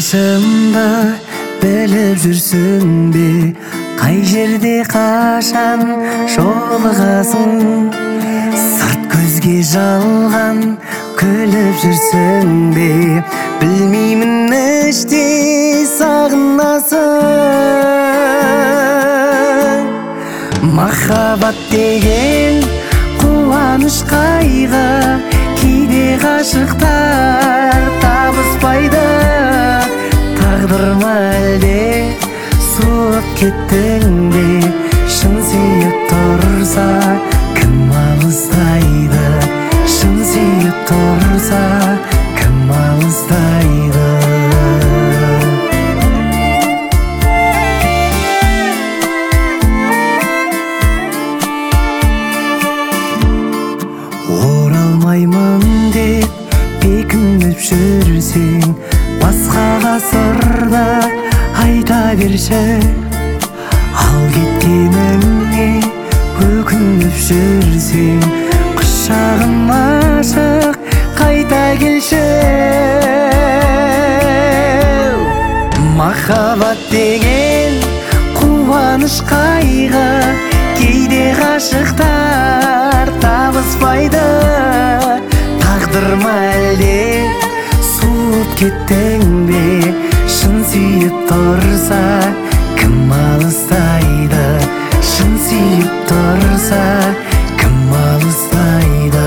Ішімді біліп жүрсің бе, қай жерде қашан жолығасың? Сырт көзге жалған күліп жүрсің бе, білмеймін іште сағынасың. Махаббат деген қуаныш қайғы, кейде ғашықтар табыспайды. Тағдыр ма әлде суып кеттің бе, шын сүйіп тұрса кім алыстайды? Шын сүйіп тұрса кім алыстайды? Оралмаймын деп бекініп жүрсең, басқаға сырды айта берші. Ал кеткеніңе өкініп жүрсең, құшағым ашық қайта келші. Махаббат деген қуаныш қайғы, кейде ғашықтар табыспайды. Тағдыр ма әлде суып кеттің бе, шын сүйіп тұрса кім алыстайды? Шын сүйіп тұрса кім алыстайды?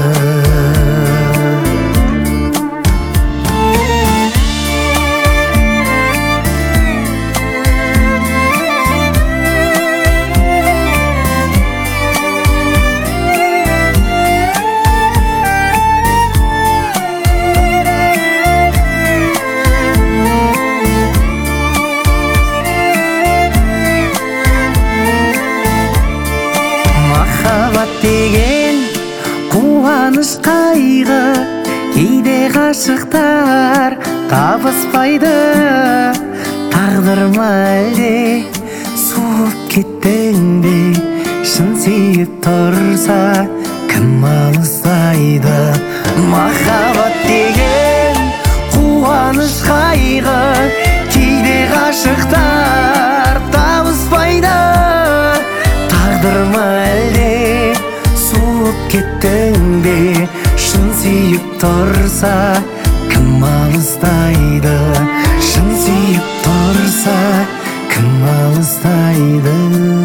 Махаббат деген қуаныш қайғы, кейде ғашықтар табыспайды. Тағдыр ма әлде суып кеттің бе, шын сүйіп тұрса кім алыстайды? Махаббат деген қуаныш қайғы, кейде ғашықтар табыспайды. Тағдыр ма әлде суып кеттің бе, шын сүйіп тұрса кім алыстайды? Шын сүйіп тұрса кім алыстайды?